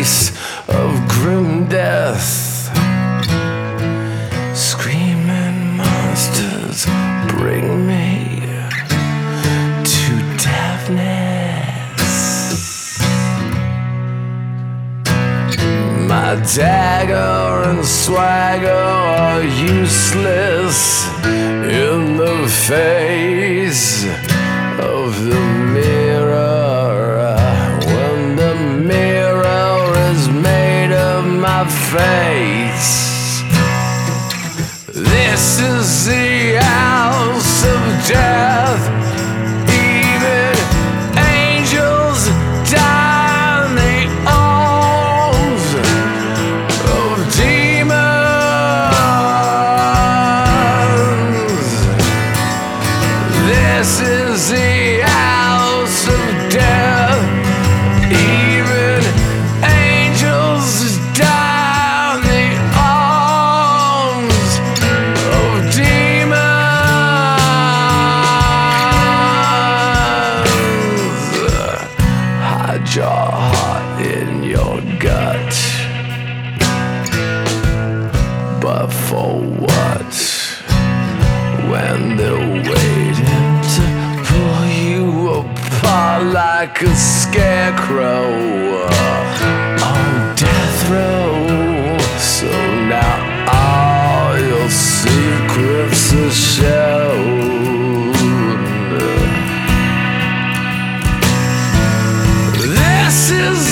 face of grim death. Screaming monsters bring me to deafness. My dagger and swagger are useless in the face of the mirror. When the mirror is made of my face, this is the house of death. Even angels die in the arms of demons. This is the house of death. Even angels die in the arms of demons. Hide your heart in your gut. But for what? When they're waiting to pull you apart like a scarecrow on death row. So now all your secrets are shown. This is